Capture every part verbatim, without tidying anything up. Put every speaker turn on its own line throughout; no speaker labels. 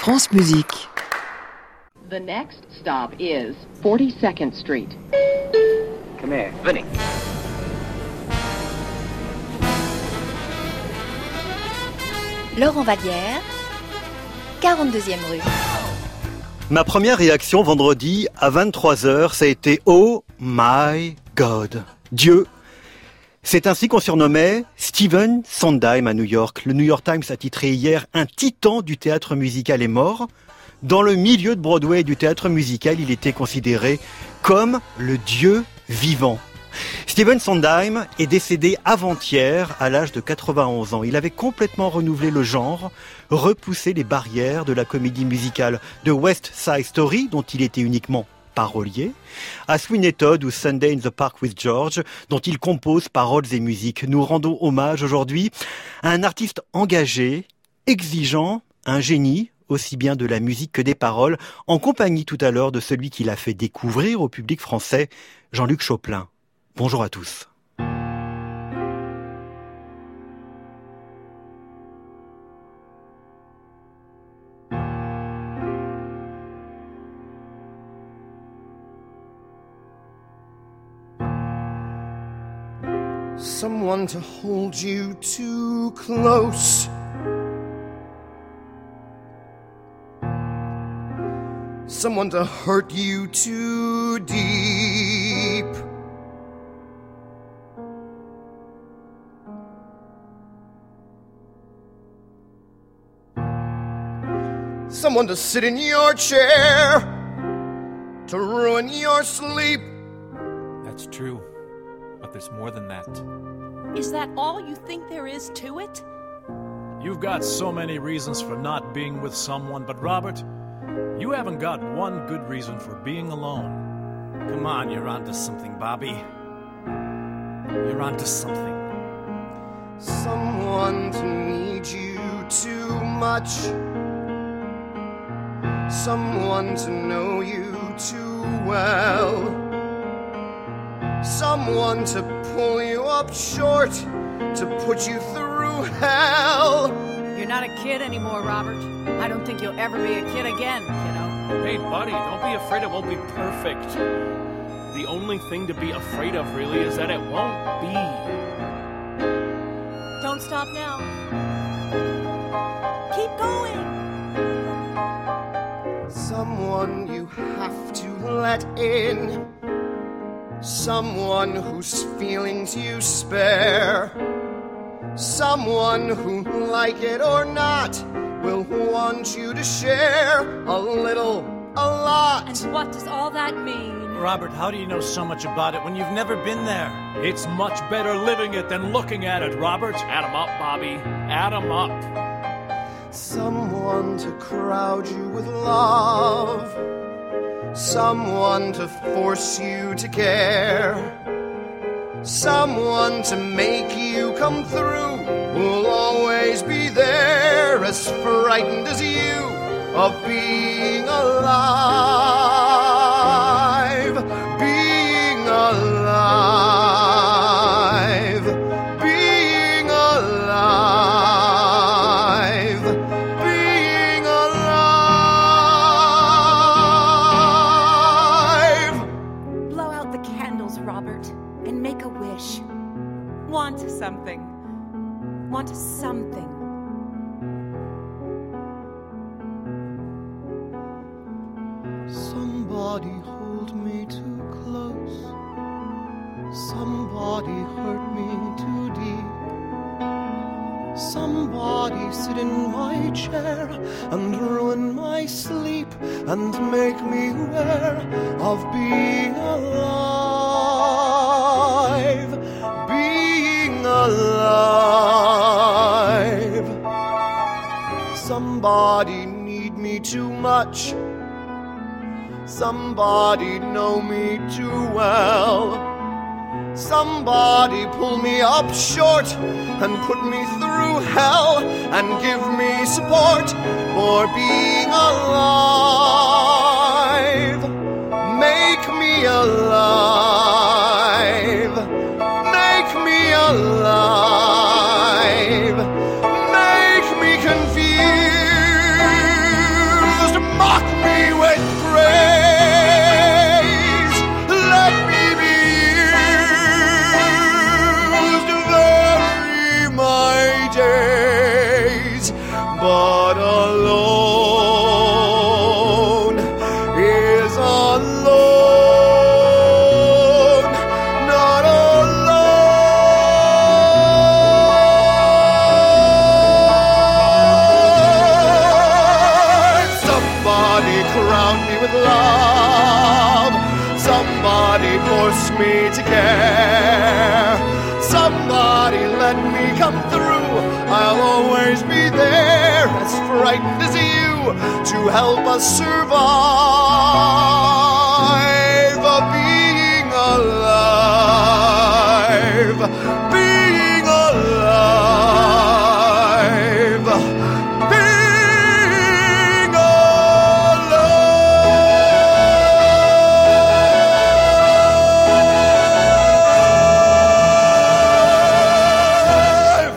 France Musique.
The next stop is forty-second Street.
Come here, Vinny.
Laurent Vallière, quarante-deuxième rue.
Ma première réaction vendredi à vingt-trois heures, ça a été « Oh my God !» Dieu. C'est ainsi qu'on surnommait Stephen Sondheim à New York. Le New York Times a titré hier « Un titan du théâtre musical est mort ». Dans le milieu de Broadway et du théâtre musical, il était considéré comme le dieu vivant. Stephen Sondheim est décédé avant-hier à l'âge de quatre-vingt-onze ans. Il avait complètement renouvelé le genre, repoussé les barrières de la comédie musicale, de West Side Story, dont il était uniquement parolier, à Sweeney Todd ou Sunday in the Park with George, dont il compose paroles et musique. Nous rendons hommage aujourd'hui à un artiste engagé, exigeant, un génie, aussi bien de la musique que des paroles, en compagnie tout à l'heure de celui qui l'a fait découvrir au public français, Jean-Luc Choplin. Bonjour à tous.
Someone to hold you too close. Someone to hurt you too deep. Someone to sit in your chair, to ruin your sleep.
That's true, but there's more than that.
Is that all you think there is to it?
You've got so many reasons for not being with someone, but Robert, you haven't got one good reason for being alone. Come on, you're onto something, Bobby. You're onto something.
Someone to need you too much. Someone to know you too well. Someone to pull you up short, to put you through hell.
You're not a kid anymore, Robert. I don't think you'll ever be a kid again, kiddo.
Hey, buddy, don't be afraid it won't be perfect. The only thing to be afraid of, really, is that it won't be.
Don't stop now. Keep going.
Someone you have to let in. Someone whose feelings you spare. Someone who, like it or not, will want you to share a little, a lot.
And what does all that mean?
Robert, how do you know so much about it when you've never been there?
It's much better living it than looking at it, Robert. Add 'em up, Bobby. Add 'em up.
Someone to crowd you with love. Someone to force you to care. Someone to make you come through, who'll always be there, as frightened as you of being alive, being alive, being alive, being alive.
Blow out the candles, Robert, and make a wish. Want something. Want something.
Somebody hold me too close. Somebody hurt me too deep. Somebody sit in my chair and ruin my sleep and make me aware of being alive, being alive. Somebody need me too much. Somebody know me too well. Somebody pull me up short and put me through hell and give me support for being alive. Make me alive. Make me alive. Make me confused. but alone is alone, not alone. Somebody crown me with love, somebody force me to care, somebody let me come through. I'll always be there, as frightened as you, to help us survive. Being alive, being alive, being alive.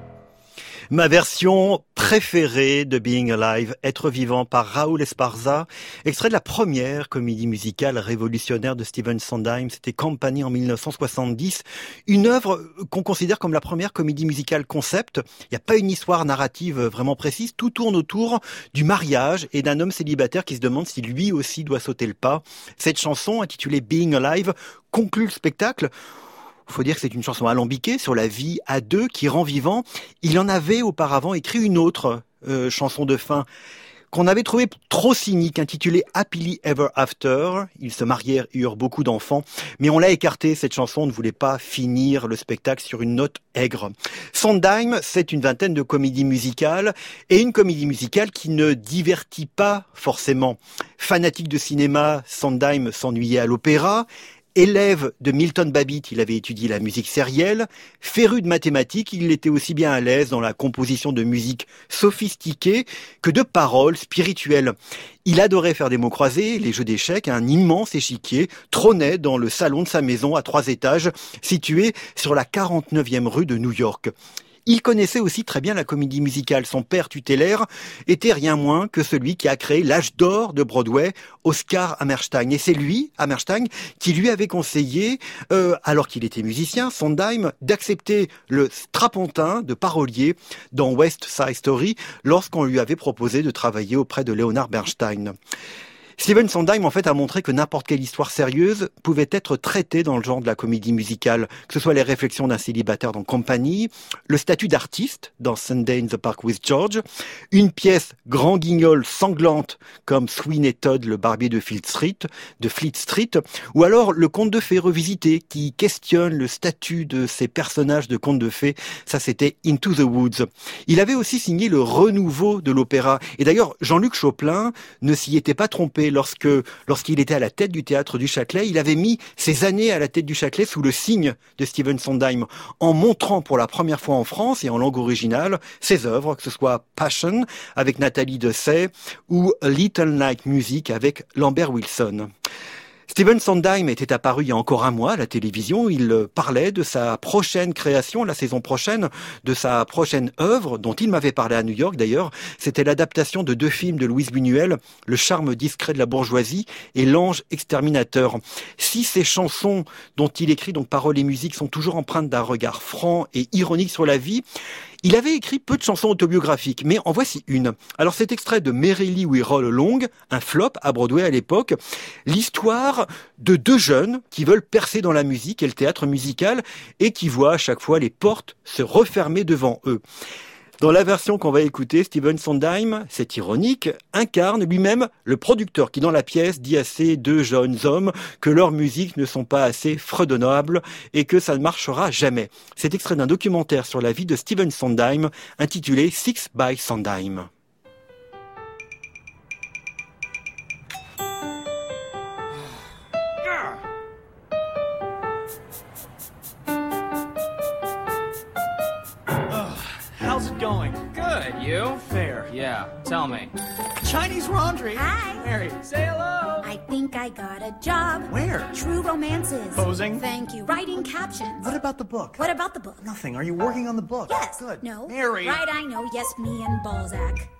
Ma version préférée de Being Alive, Être vivant, par Raúl Esparza, extrait de la première comédie musicale révolutionnaire de Stephen Sondheim, c'était Company en mille neuf cent soixante-dix, une œuvre qu'on considère comme la première comédie musicale concept. Il n'y a pas une histoire narrative vraiment précise, tout tourne autour du mariage et d'un homme célibataire qui se demande si lui aussi doit sauter le pas. Cette chanson, intitulée Being Alive, conclut le spectacle. Il faut dire que c'est une chanson alambiquée sur la vie à deux qui rend vivant. Il en avait auparavant écrit une autre euh, chanson de fin qu'on avait trouvée trop cynique, intitulée Happily Ever After. Ils se marièrent et eurent beaucoup d'enfants, mais on l'a écartée, cette chanson. On ne voulait pas finir le spectacle sur une note aigre. Sondheim, c'est une vingtaine de comédies musicales, et une comédie musicale qui ne divertit pas forcément. Fanatique de cinéma, Sondheim s'ennuyait à l'opéra. Élève de Milton Babbitt, il avait étudié la musique sérielle. Féru de mathématiques, il était aussi bien à l'aise dans la composition de musique sophistiquée que de paroles spirituelles. Il adorait faire des mots croisés, les jeux d'échecs. Un immense échiquier trônait dans le salon de sa maison à trois étages, situé sur la quarante-neuvième rue de New York. Il connaissait aussi très bien la comédie musicale. Son père tutélaire était rien moins que celui qui a créé l'âge d'or de Broadway, Oscar Hammerstein. Et c'est lui, Hammerstein, qui lui avait conseillé, euh, alors qu'il était musicien, Sondheim, d'accepter le strapontin de parolier dans West Side Story lorsqu'on lui avait proposé de travailler auprès de Leonard Bernstein. Stephen Sondheim, en fait, a montré que n'importe quelle histoire sérieuse pouvait être traitée dans le genre de la comédie musicale, que ce soit les réflexions d'un célibataire dans Company, le statut d'artiste dans Sunday in the Park with George, une pièce grand guignol sanglante comme Sweeney Todd, le barbier de Fleet Street, de Fleet Street, ou alors le conte de fées revisité qui questionne le statut de ces personnages de contes de fées. Ça, c'était Into the Woods. Il avait aussi signé le renouveau de l'opéra. Et d'ailleurs, Jean-Luc Choplin ne s'y était pas trompé. Lorsque, lorsqu'il était à la tête du théâtre du Châtelet, il avait mis ses années à la tête du Châtelet sous le signe de Stephen Sondheim, en montrant pour la première fois en France et en langue originale ses œuvres, que ce soit Passion avec Nathalie Dessay ou A Little Night Music avec Lambert Wilson. Stephen Sondheim était apparu il y a encore un mois à la télévision. Il parlait de sa prochaine création, la saison prochaine, de sa prochaine œuvre, dont il m'avait parlé à New York d'ailleurs. C'était l'adaptation de deux films de Louise Buñuel, Le charme discret de la bourgeoisie et L'ange exterminateur. Si ces chansons dont il écrit, donc paroles et musique, sont toujours empreintes d'un regard franc et ironique sur la vie, il avait écrit peu de chansons autobiographiques, mais en voici une. Alors cet extrait de Merrily We Roll Along, un flop à Broadway à l'époque, l'histoire de deux jeunes qui veulent percer dans la musique et le théâtre musical et qui voient à chaque fois les portes se refermer devant eux. Dans la version qu'on va écouter, Stephen Sondheim, c'est ironique, incarne lui-même le producteur qui, dans la pièce, dit à ces deux jeunes hommes que leurs musiques ne sont pas assez fredonnables et que ça ne marchera jamais. C'est extrait d'un documentaire sur la vie de Stephen Sondheim intitulé Six by Sondheim.
How's it going?
Good, you?
Fair.
Yeah, tell me.
Chinese laundry.
Hi.
Mary, say hello.
I think I got a job.
Where?
True Romances.
Posing?
Thank you. Writing captions.
What about the book?
What about the book?
Nothing. Are you working on the book?
Yes.
Good.
No.
Mary.
Right, I know. Yes, me and Balzac.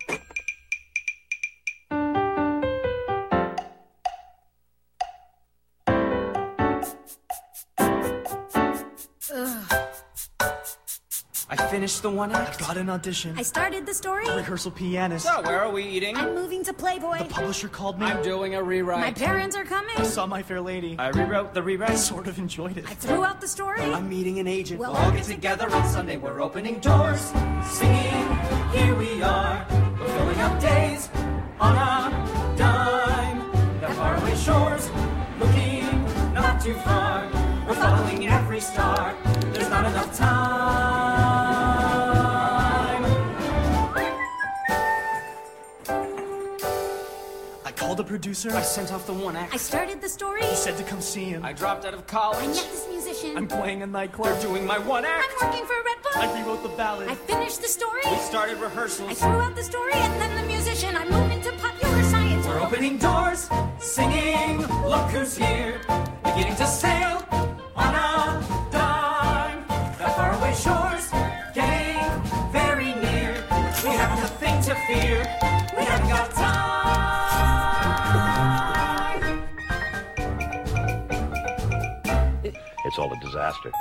I finished the one act?
I've got an audition.
I started the story.
Rehearsal pianist.
So, where are we eating?
I'm moving to Playboy.
The publisher called me.
I'm doing a rewrite.
My parents are coming.
I saw My Fair Lady.
I rewrote the rewrite.
I sort of enjoyed it.
I threw out the story.
I'm meeting an agent.
We'll
We'll all get together on Sunday. We're opening doors, singing, here we are. We're filling up days on a dime. The faraway shores, looking not too far. We're following every star. There's not enough time.
I called a producer.
I sent off the one act.
I started the story.
He said to come see him.
I dropped out of
I
college.
met this musician.
I'm playing a nightclub.
They're doing my one act.
I'm working for Red Bull.
I rewrote the ballad.
I finished the story.
We started
I
rehearsals.
threw out the story, and then the musician. I'm moving to popular science.
We're opening doors, singing, look who's here. Beginning to sail on a dime. The faraway shores getting very near. We haven't a thing to fear. We haven't got time.
It's all a disaster.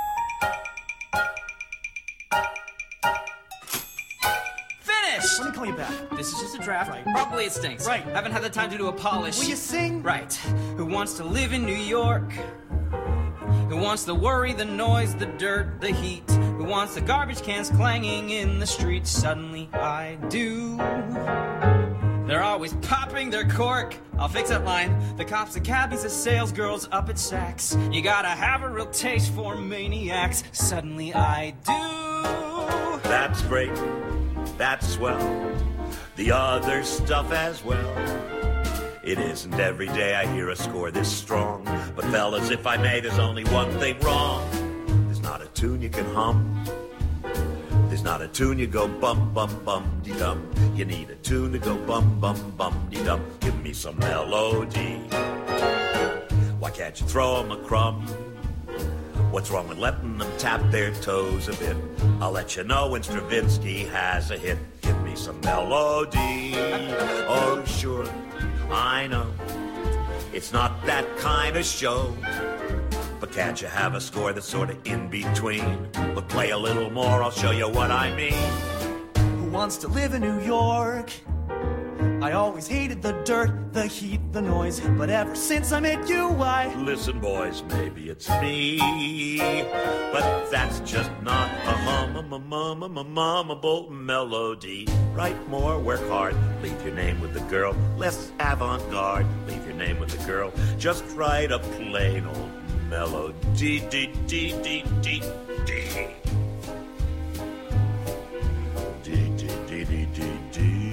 Finished!
Let me call you back.
This is just a draft.
Right.
Probably it stinks.
Right.
Haven't had the time to do a polish.
Will you sing?
Right. Who wants to live in New York? Who wants the worry, the noise, the dirt, the heat? Who wants the garbage cans clanging in the streets? Suddenly I do. They're always popping their cork. I'll fix that line. The cops, the cabbies, the sales girls up at Saks. You gotta have a real taste for maniacs. Suddenly I do.
That's great. That's swell. The other stuff as well. It isn't every day I hear a score this strong. But fellas, if I may, there's only one thing wrong. There's not a tune you can hum. There's not a tune you go bum bum bum de dum. You need a tune to go bum bum bum de dum. Give me some melody. Why can't you throw 'em a crumb? What's wrong with letting them tap their toes a bit? I'll let you know when Stravinsky has a hit. Give me some melody. Oh, sure, I know it's not that kind of show. But can't you have a score that's sort of in between? Look, play a little more, I'll show you what I mean.
Who wants to live in New York? I always hated the dirt, the heat, the noise. But ever since I met you, I...
Listen, boys, maybe it's me, but that's just not a hum-a-mum-a-mum-a-mum-able melody. Write more, work hard, leave your name with the girl. Less avant-garde, leave your name with the girl. Just write a plain old melody, dee dee dee dee dee. Dee dee dee dee dee dee.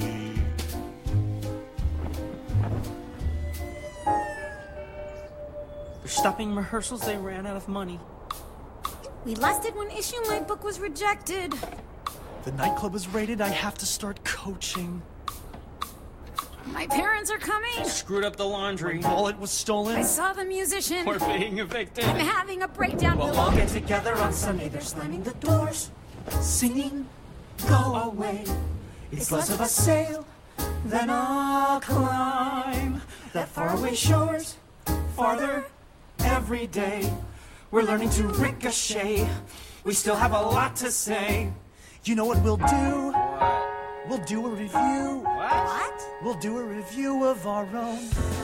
They're stopping rehearsals. They ran out of money.
We lasted one issue. My book was rejected.
The nightclub was raided. I have to start coaching.
My parents are coming.
Screwed up the laundry.
My wallet was stolen.
I saw the musician.
We're being evicted.
I'm having a breakdown.
We'll all get together on Sunday. They're slamming the doors, singing, go away. It's less of a sail than a climb. That faraway shores, farther every day. We're learning to ricochet. We still have a lot to say.
You know what we'll do? We'll do a review.
What?
We'll do a review of our own.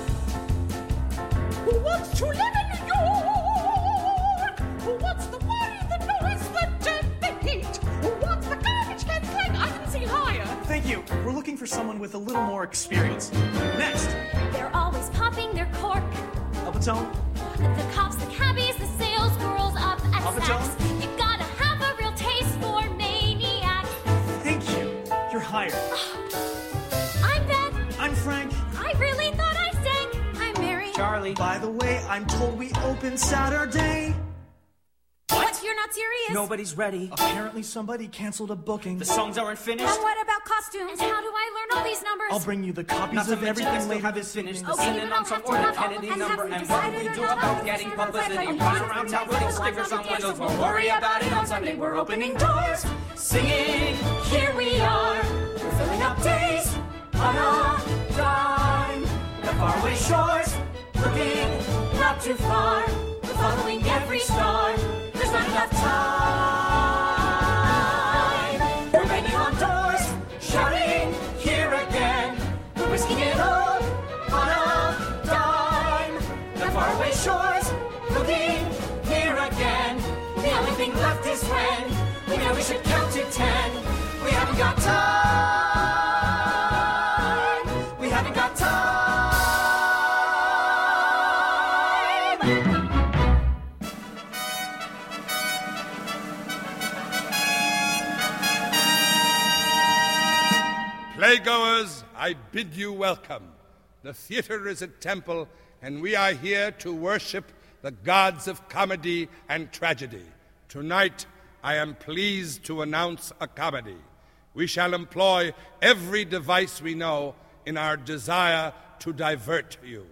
Who wants to live in New York? Who wants the worry, the noise, the dirt, the heat? Who wants the garbage can fling? I can see higher.
Thank you. We're looking for someone with a little more experience. Next.
They're always popping their cork.
Albatone.
The cops, the cabbies, the sales girls up at
Albatone.
Saks. You gotta have a real taste for maniacs.
Thank you. You're hired.
I'm Beth.
I'm Frank.
I really thought I sang.
I'm Mary.
Charlie.
By the way, I'm told we open Saturday.
What? You're not serious?
Nobody's ready.
Apparently somebody canceled a booking.
The songs aren't finished.
And what about costumes?
And how do I learn all these numbers?
I'll bring you the copies
Not to
of
mention
everything
I still
later
haven't
this
finished the
evening.
Okay,
scene
but
on
I'll
some
have to
or the
have all-
Kennedy
and
number.
have we
And what do we
decided
do
or not?
about getting publicity? And pass around town with stickers on windows. We'll worry about it on Sunday. We're opening doors, singing, here we are. We're filling up days on a dime. The faraway shores, looking not too far. We're following every star. There's not enough time.
Playgoers, I bid you welcome. The theater is a temple, and we are here to worship the gods of comedy and tragedy. Tonight, I am pleased to announce a comedy. We shall employ every device we know in our desire to divert you.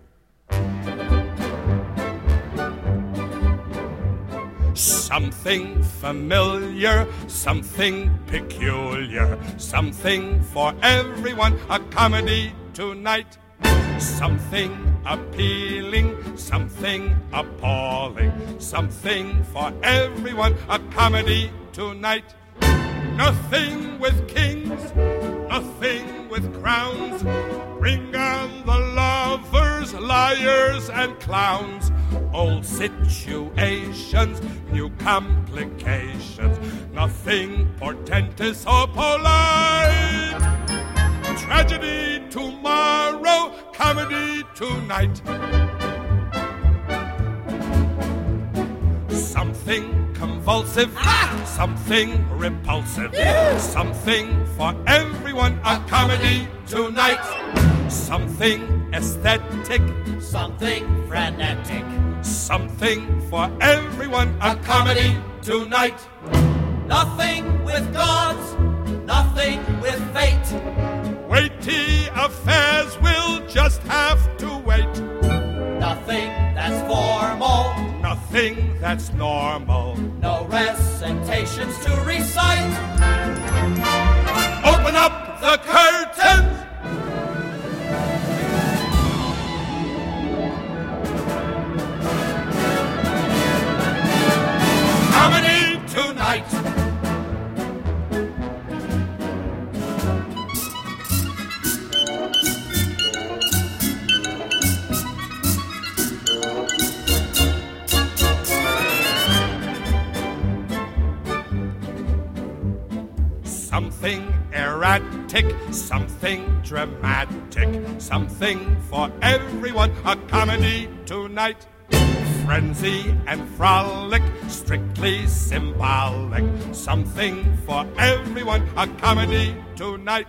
Something familiar, something peculiar, something for everyone, a comedy tonight. Something appealing, something appalling, something for everyone, a comedy tonight. Nothing with kings, nothing with crowns. Bring on the lovers, liars, and clowns. Old situations, new complications. Nothing portentous or polite. Tragedy tomorrow, comedy tonight. Something convulsive, ah! Something repulsive, yeah! Something for everyone, a comedy tonight. Something aesthetic, something frenetic, something for everyone, a comedy tonight. Nothing with gods, nothing with fate. Weighty affairs will just have to wait. Nothing that's formal, nothing that's normal. No recitations to recite. Open up the curtains. Comedy tonight. Something erratic, something dramatic, something for everyone, a comedy tonight. Frenzy and frolic, strictly symbolic, something for everyone, a comedy tonight.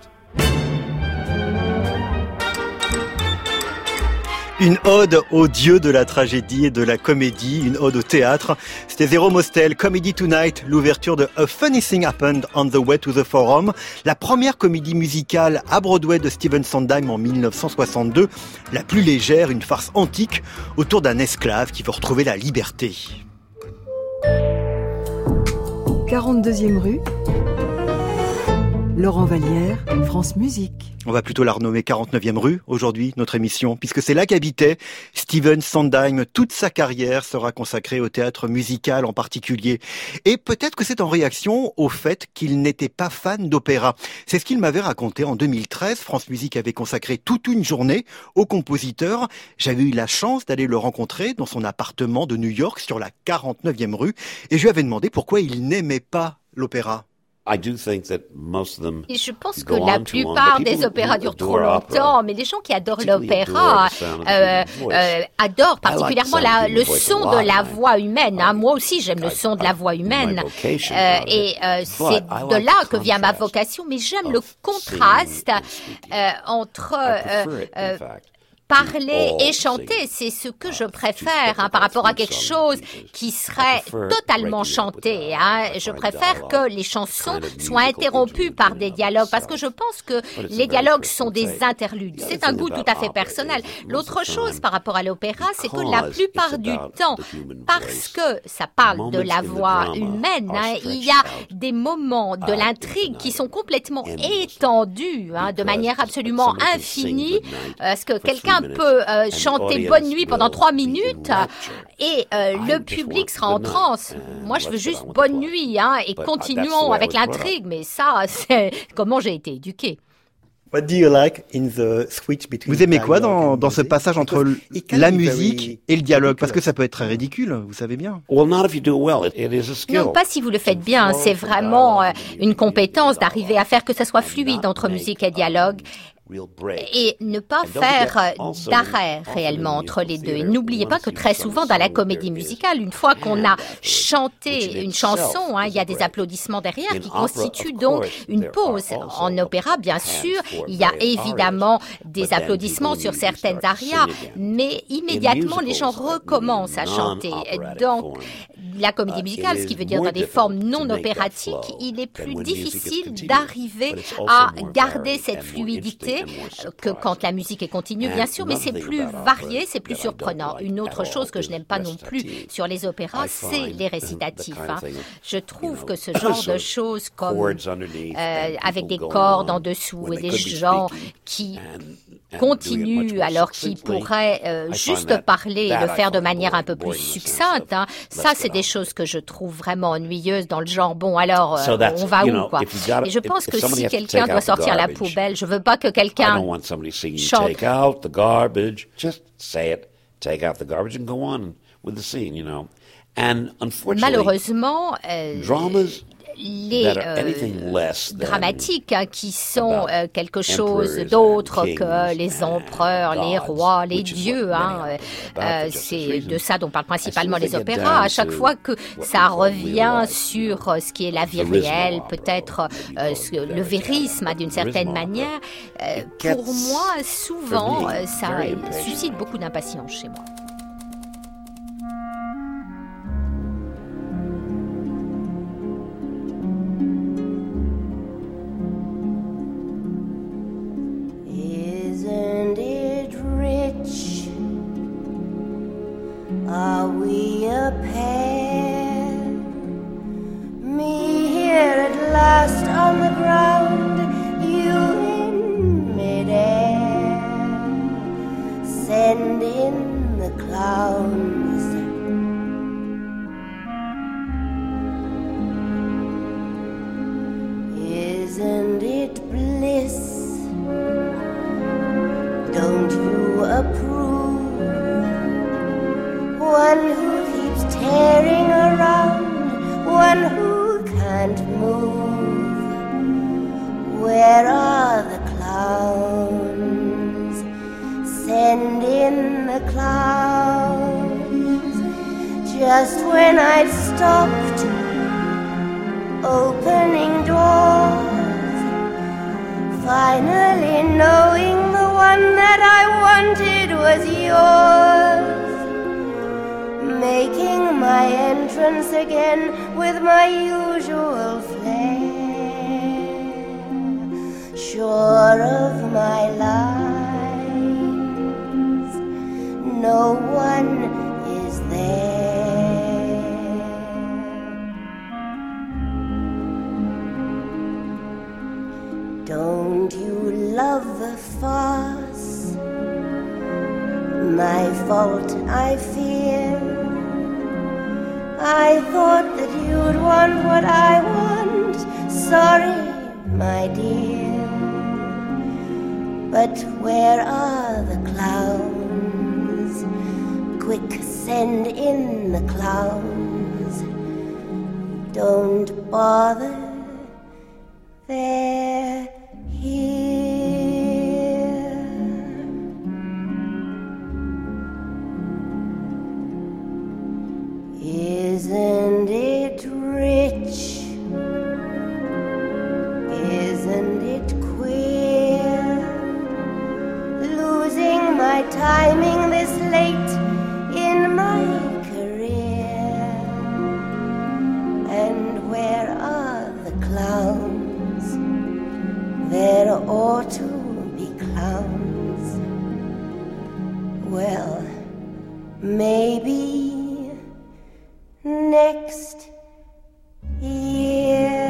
Une ode aux dieux de la tragédie et de la comédie, une ode au théâtre. C'était Zero Mostel, Comedy Tonight, l'ouverture de A Funny Thing Happened on the Way to the Forum, la première comédie musicale à Broadway de Stephen Sondheim en dix-neuf cent soixante-deux, la plus légère, une farce antique autour d'un esclave qui veut retrouver la liberté.
quarante-deuxième rue, Laurent Vallière, France Musique.
On va plutôt la renommer quarante-neuvième rue, aujourd'hui, notre émission, puisque c'est là qu'habitait Stephen Sondheim. Toute sa carrière sera consacrée au théâtre musical en particulier. Et peut-être que c'est en réaction au fait qu'il n'était pas fan d'opéra. C'est ce qu'il m'avait raconté en deux mille treize. France Musique avait consacré toute une journée au compositeur. J'avais eu la chance d'aller le rencontrer dans son appartement de New York sur la quarante-neuvième rue. Et je lui avais demandé pourquoi il n'aimait pas l'opéra.
I do think that most of them
Et je pense que la plupart des opéras durent trop longtemps, mais les gens qui adorent l'opéra euh, euh, adorent particulièrement la, le son de la voix humaine. Hein. Moi aussi, j'aime le son de la voix humaine. Euh, et euh, c'est de là que vient ma vocation, mais j'aime le contraste euh, entre... Euh, euh, Parler et chanter, c'est ce que je préfère hein, par rapport à quelque chose qui serait totalement chanté. Hein. Je préfère que les chansons soient interrompues par des dialogues parce que je pense que les dialogues sont des interludes. C'est un goût tout à fait personnel. L'autre chose par rapport à l'opéra, c'est que la plupart du temps, parce que ça parle de la voix humaine, hein, il y a des moments de l'intrigue qui sont complètement étendus hein, de manière absolument infinie. Est-ce que quelqu'un peut euh, chanter Bonne Nuit pendant trois minutes et euh, le public sera en transe. Moi, je veux juste Bonne Nuit hein, et continuons avec l'intrigue. Mais ça, c'est comment j'ai été éduquée.
What do you like in the switch between Vous aimez quoi dans, dans ce passage entre la musique et le dialogue? Parce que ça peut être très ridicule, vous savez bien.
Non, pas si vous le faites bien. C'est vraiment euh, une compétence d'arriver à faire que ça soit fluide entre musique et dialogue. et ne pas faire d'arrêt réellement entre les deux. Et n'oubliez pas que très souvent dans la comédie musicale, une fois qu'on a chanté une chanson, hein, il y a des applaudissements derrière qui constituent donc une pause. En opéra, bien sûr, il y a évidemment des applaudissements sur certaines arias, mais immédiatement les gens recommencent à chanter. Donc, la comédie musicale, ce qui veut dire dans des formes non opératiques, il est plus difficile d'arriver à garder cette fluidité que quand la musique est continue, bien sûr, mais c'est plus varié, c'est plus surprenant. Une autre chose que je n'aime pas non plus sur les opéras, c'est les récitatifs. Hein. Je trouve que ce genre de choses comme euh, avec des cordes en dessous et des gens qui continuent alors qu'ils pourraient euh, juste parler et le faire de manière un peu plus succincte, hein, ça c'est des choses que je trouve vraiment ennuyeuses dans le genre, bon alors euh, on va où quoi. Et je pense que si quelqu'un doit sortir la poubelle, je veux pas que quelqu'un chante.
Take out the garbage. Just say it. Take out the garbage and go on with the scene, you know. And unfortunately,
malheureusement, euh,
dramas
les euh, dramatiques hein, qui sont euh, quelque chose d'autre que les empereurs, les rois, les dieux. Hein, euh, c'est de ça dont parlent principalement les opéras. À chaque fois que ça revient sur euh, ce qui est la vie réelle, peut-être euh, le vérisme hein, d'une certaine manière, euh, pour moi, souvent, euh, ça suscite beaucoup d'impatience chez moi.
Are we a pair? Me here at last on the ground, you in midair. Send in the clowns. Isn't it bliss? Don't you approve? One who keeps tearing around, one who can't move. Where are the clowns? Send in the clowns. Just when I'd stopped opening doors, finally knowing the one that I wanted was yours. Making my entrance again with my usual flair, sure of my lines, no one is there. Don't you love the farce? My fault, I fear. I thought that you'd want what I want. Sorry, my dear. But where are the clowns? Quick, send in the clowns. Don't bother, they're here. Isn't it rich? Isn't it queer? Losing my timing this late in my career. And where are the clowns? There ought to be clowns. Well, maybe next year.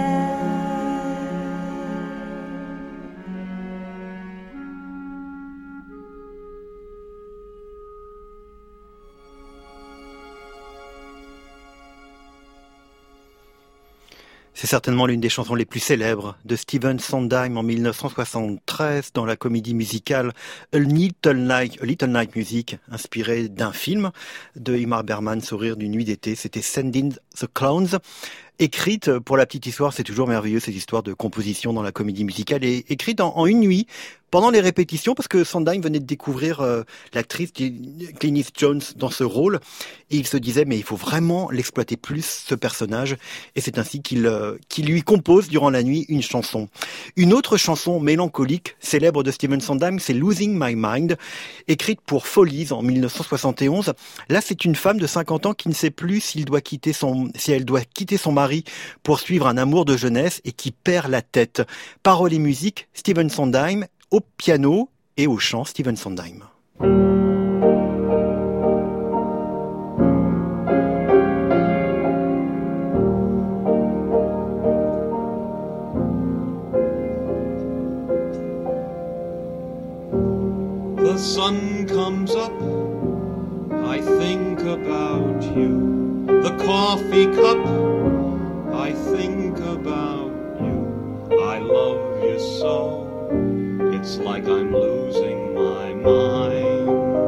C'est certainement l'une des chansons les plus célèbres de Stephen Sondheim en mille neuf cent soixante-treize dans la comédie musicale A Little Night, A Little Night Music, inspirée d'un film de Ingmar Bergman, Sourire d'une nuit d'été. C'était Send in the Clowns. Écrite, pour la petite histoire, c'est toujours merveilleux cette histoire de composition dans la comédie musicale, et écrite en, en une nuit Pendant les répétitions, parce que Sondheim venait de découvrir euh, l'actrice Glynis Jones dans ce rôle, et il se disait mais il faut vraiment l'exploiter plus, ce personnage, et c'est ainsi qu'il, euh, qu'il lui compose durant la nuit une chanson. Une autre chanson mélancolique, célèbre de Stephen Sondheim, c'est Losing My Mind, écrite pour Follies en mille neuf cent soixante et onze. Là, c'est une femme de cinquante ans qui ne sait plus s'il doit quitter son, si elle doit quitter son mari pour suivre un amour de jeunesse et qui perd la tête. Paroles et musique, Stephen Sondheim, au piano et au chant, Stephen Sondheim.
The sun comes up, I think about you. The coffee cup, I think about you. I love you so, it's like I'm losing my mind.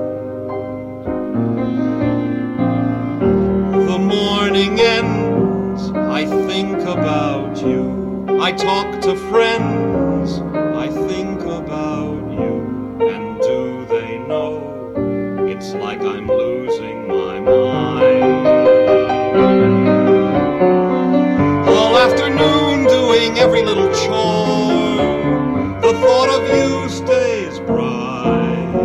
The morning ends, I think about you. I talk to friends, I think about you. And do they know, it's like I'm losing my mind. All afternoon doing every little chore, the thought of you stays bright.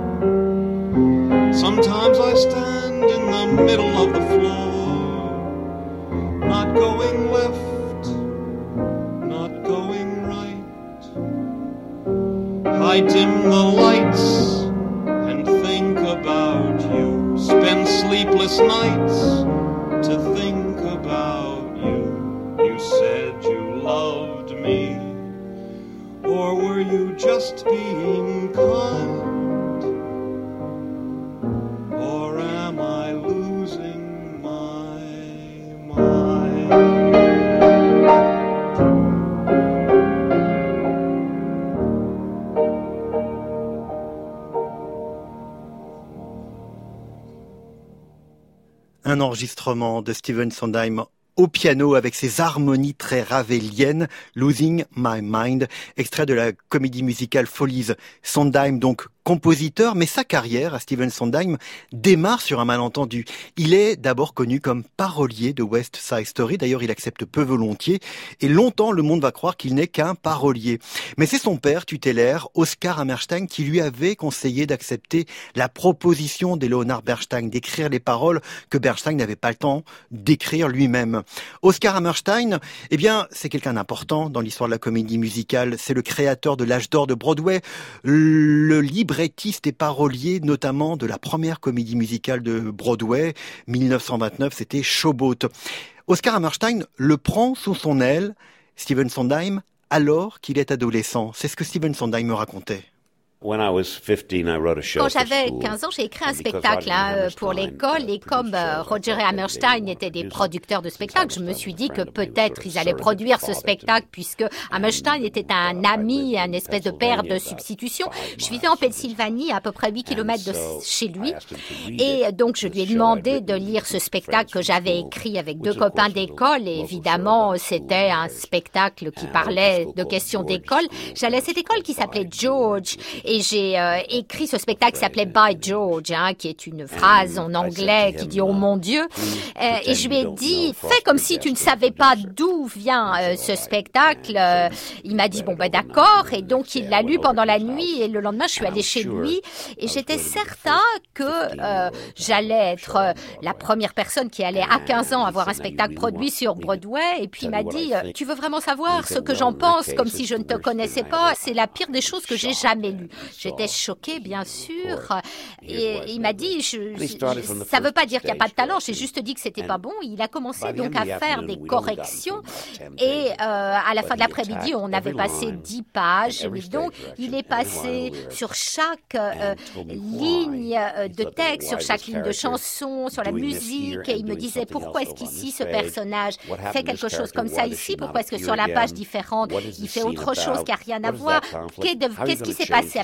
Sometimes I stand in the middle of the floor, not going left, not going right. I dim the lights and think about you, spend sleepless nights to think about you. You said you loved me, or were you just being kind? Or am I losing my mind?
Un enregistrement de Stephen Sondheim au piano avec ses harmonies très ravéliennes, Losing My Mind, extrait de la comédie musicale Follies. Sondheim donc compositeur, mais sa carrière à Stephen Sondheim démarre sur un malentendu. Il est d'abord connu comme parolier de West Side Story, d'ailleurs il accepte peu volontiers, et longtemps le monde va croire qu'il n'est qu'un parolier. Mais c'est son père tutélaire, Oscar Hammerstein, qui lui avait conseillé d'accepter la proposition de Leonard Bernstein, d'écrire les paroles que Bernstein n'avait pas le temps d'écrire lui-même. Oscar Hammerstein, eh bien, c'est quelqu'un d'important dans l'histoire de la comédie musicale, c'est le créateur de l'âge d'or de Broadway, le librettiste et parolier notamment de la première comédie musicale de Broadway, mille neuf cent vingt-neuf, c'était Showboat. Oscar Hammerstein le prend sous son aile, Stephen Sondheim, alors qu'il est adolescent. C'est ce que Stephen Sondheim me racontait.
Quand j'avais quinze ans, j'ai écrit un spectacle hein, pour l'école et comme euh, Roger et Hammerstein étaient des producteurs de spectacles, je me suis dit que peut-être ils allaient produire ce spectacle puisque Hammerstein était un ami, un espèce de père de substitution. Je vivais en Pennsylvanie, à peu près huit kilomètres de chez lui et donc je lui ai demandé de lire ce spectacle que j'avais écrit avec deux copains d'école et évidemment c'était un spectacle qui parlait de questions d'école. J'allais à cette école qui s'appelait George. Et j'ai euh, écrit ce spectacle qui s'appelait By George, hein, qui est une phrase en anglais qui dit « Oh mon Dieu euh, ». Et je lui ai dit « Fais comme si tu ne savais pas d'où vient euh, ce spectacle euh, ». Il m'a dit « Bon ben d'accord ». Et donc il l'a lu pendant la nuit et le lendemain je suis allée chez lui. Et j'étais certain que euh, j'allais être euh, la première personne qui allait à quinze ans avoir un spectacle produit sur Broadway. Et puis il m'a dit « Tu veux vraiment savoir ce que j'en pense comme si je ne te connaissais pas ? C'est la pire des choses que j'ai jamais lues ». J'étais choquée, bien sûr. Et il m'a dit, je, je, ça ne veut pas dire qu'il n'y a pas de talent, j'ai juste dit que c'était pas bon. Il a commencé donc à faire des corrections. Et euh, à la fin de l'après-midi, on avait passé dix pages. Et donc, il est passé sur chaque euh, ligne de texte, sur chaque ligne de chanson, sur la musique. Et il me disait, pourquoi est-ce qu'ici, ce personnage fait quelque chose comme ça ici? Pourquoi est-ce que sur la page différente, il fait autre chose qui n'a rien à voir? Qu'est-ce qui s'est passé avec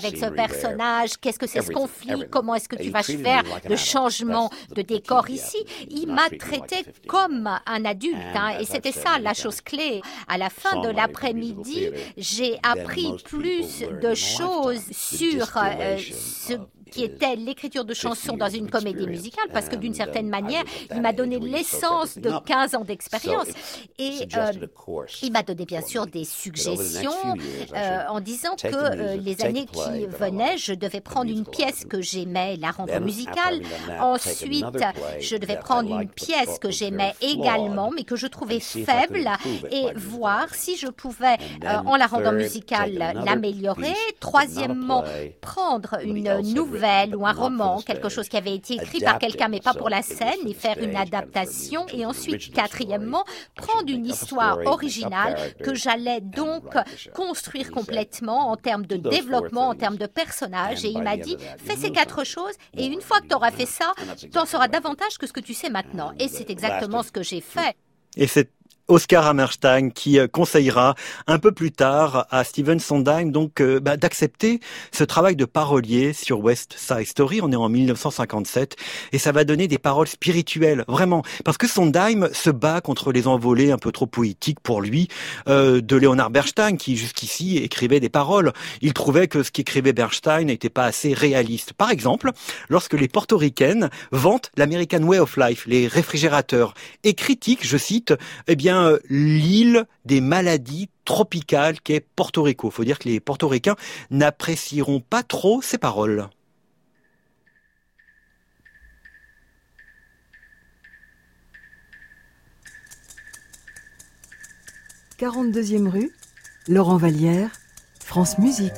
avec ce personnage, qu'est-ce que c'est ce conflit, comment est-ce que tu vas faire le changement de décor ici. Il m'a traité comme un adulte, hein, et c'était ça la chose clé. À la fin de l'après-midi, j'ai appris plus de choses sur euh, ce qui était l'écriture de chansons dans une comédie musicale, parce que d'une certaine manière, il m'a donné l'essence de quinze ans d'expérience. Et euh, il m'a donné bien sûr des suggestions euh, en disant que euh, les années qui venaient, je devais prendre une pièce que j'aimais, la rendre musicale. Ensuite, je devais prendre une pièce que j'aimais également, mais que je trouvais faible, et voir si je pouvais, euh, en la rendant musicale, l'améliorer. Troisièmement, prendre une nouvelle ou un roman, quelque chose qui avait été écrit par quelqu'un mais pas pour la scène, et faire une adaptation. Et ensuite, quatrièmement, prendre une histoire originale que j'allais donc construire complètement en termes de développement, en termes de personnages. Et il m'a dit, fais ces quatre choses et une fois que tu auras fait ça, tu en sauras davantage que ce que tu sais maintenant. Et c'est exactement ce que j'ai fait.
Et c'est Oscar Hammerstein qui conseillera un peu plus tard à Stephen Sondheim donc euh, bah, d'accepter ce travail de parolier sur West Side Story. On est en mille neuf cent cinquante-sept et ça va donner des paroles spirituelles, vraiment, parce que Sondheim se bat contre les envolées un peu trop poétiques pour lui euh, de Leonard Bernstein, qui jusqu'ici écrivait des paroles. Il trouvait que ce qu'écrivait Bernstein n'était pas assez réaliste. Par exemple, lorsque les portoricaines vantent l'American Way of Life, les réfrigérateurs, et critiquent, je cite, eh bien l'île des maladies tropicales qu'est Porto Rico. Il faut dire que les portoricains n'apprécieront pas trop ces paroles.
quarante-deuxième rue, Laurent Vallière, France Musique.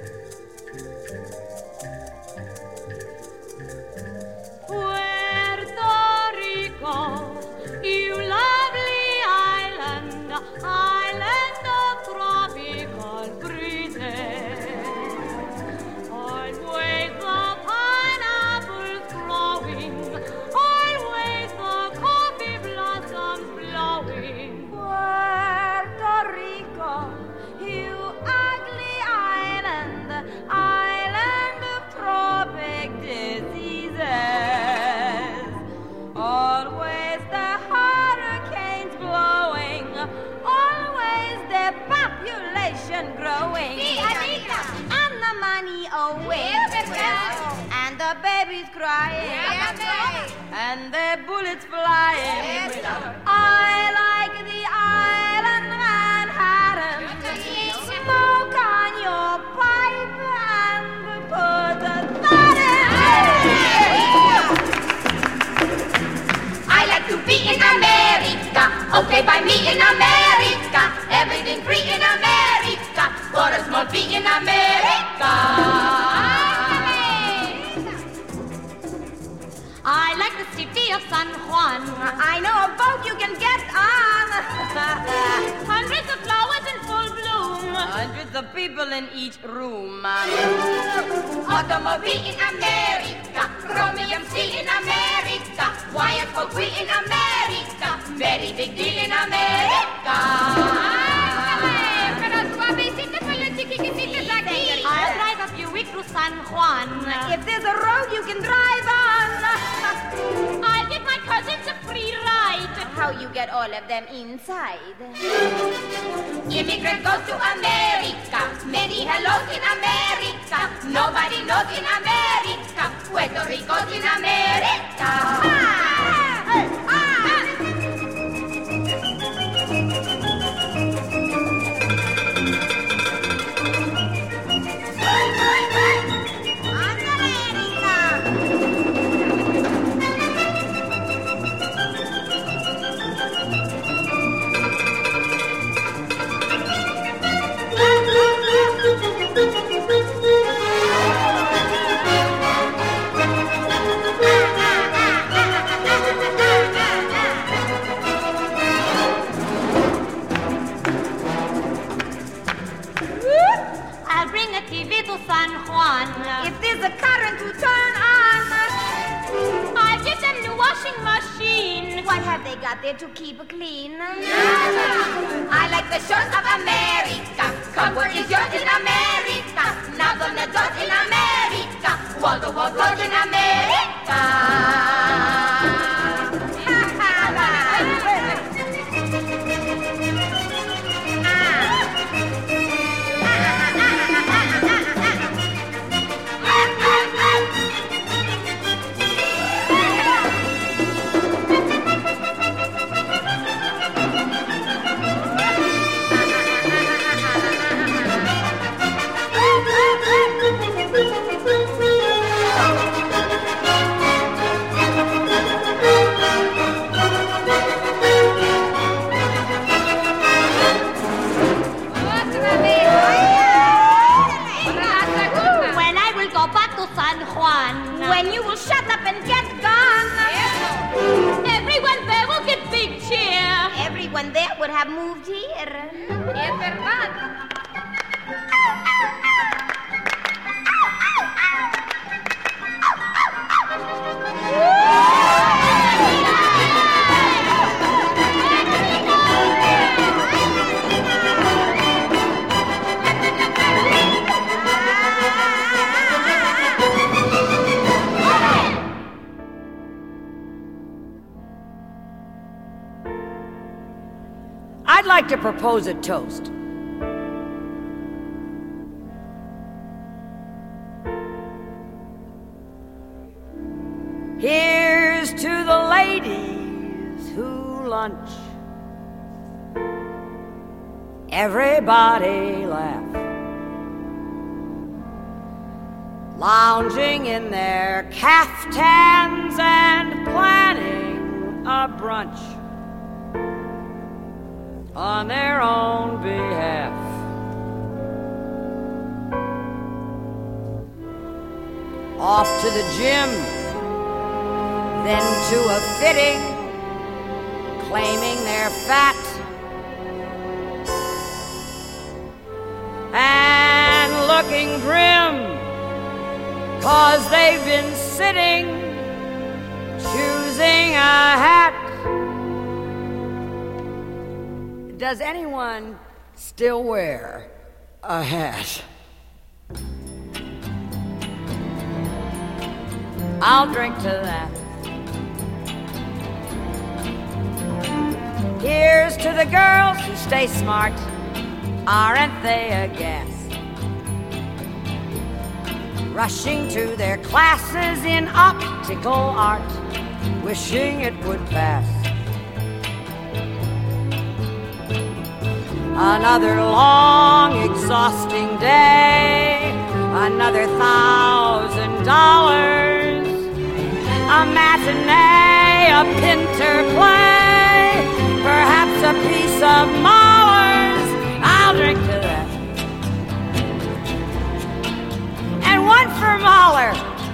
Crying, and the bullets flying. I like the island Manhattan. Smoke on your pipe and put the thought in. I like to be in America, okay by me in America. Everything free in America, for a small fee in America. I like the city of San Juan. I know a boat you can get on. Hundreds of flowers in full bloom. Hundreds of people in each room. Automobile in America. Chromium steel in America. Wire folk we in America. Very big deal in America. I'll drive a few weeks through San Juan. If there's a road you can drive on. I'll give my cousins a free ride. How you get all of them inside? Immigrant goes to America. Many hellos in America. Nobody knows in America. Puerto Rico's in America. Ah! Hey! Ah! Ah! out there to keep clean? I like the shores of America. Comfort is yours in America. Now the adults in America. Wall to wall roads in America.
When you will shut up and get gone.
Everyone there will give big cheer.
Everyone there would have moved here.
Es verdad.
I'd like to propose a toast. Here's to the ladies who lunch. Everybody laugh. Lounging in their caftans and planning a brunch on their own behalf. Off to the gym, then to a fitting, claiming they're fat and looking grim, 'cause they've been sitting, choosing a hat. Does anyone still wear a hat? I'll drink to that. Here's to the girls who stay smart. Aren't they a gas? Rushing to their classes in optical art, wishing it would pass. Another long, exhausting day, another thousand dollars, a matinee, a Pinter play, perhaps a piece of Mahler's. I'll drink to that. And one for Mahler.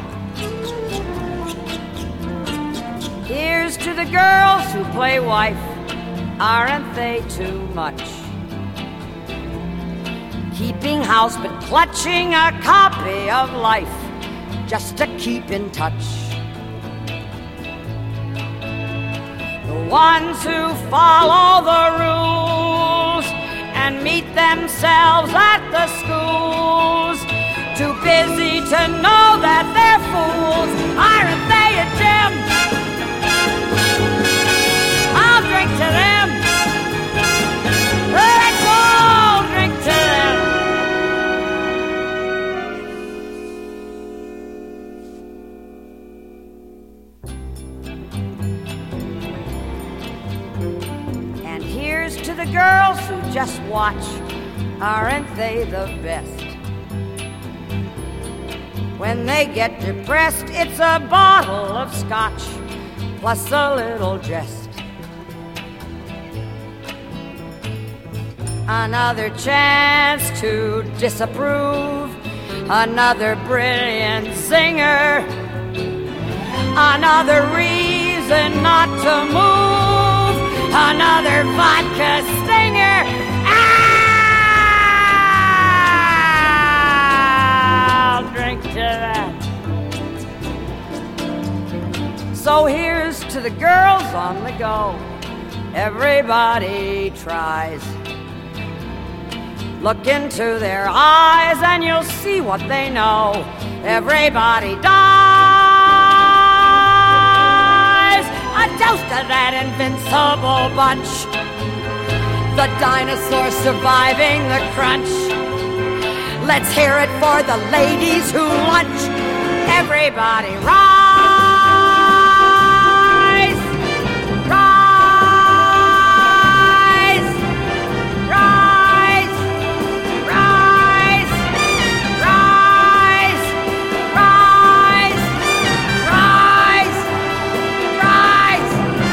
Here's to the girls who play wife. Aren't they too much? Keeping house but clutching a copy of Life just to keep in touch. The ones who follow the rules and meet themselves at the schools, too busy to know that they're fools. Aren't they a gem? I'll drink to them. Let's all drink to them. And here's to the girls who just watch. Aren't they the best? When they get depressed, it's a bottle of scotch plus a little jest. Another chance to disapprove, another brilliant singer, another reason not to move, another vodka stinger. I'll drink to that. So here's to the girls on the go, everybody tries. Look into their eyes and you'll see what they know. Everybody dies. A toast to that invincible bunch. The dinosaurs surviving the crunch. Let's hear it for the ladies who lunch. Everybody rise. Rise. Rise. Rise. Rise. Rise. Rise. Rise.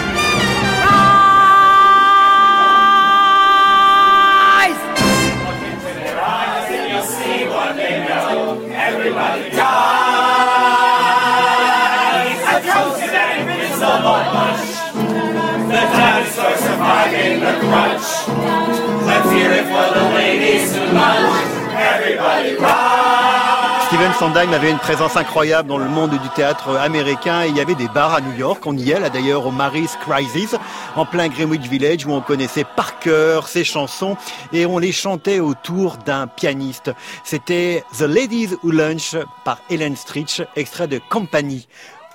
Rise. Look into their eyes and you'll see what they know. Everybody dies. A toast to that invincible bunch. The dinosaurs surviving the crunch. Let's hear it for the ladies who lunch. Everybody rise.
Stephen Sondheim avait une présence incroyable dans le monde du théâtre américain. Il y avait des bars à New York. On y est là d'ailleurs au Mary's Crisis, en plein Greenwich Village, où on connaissait par cœur ses chansons et on les chantait autour d'un pianiste. C'était The Ladies Who Lunch par Helen Stritch, extrait de Company.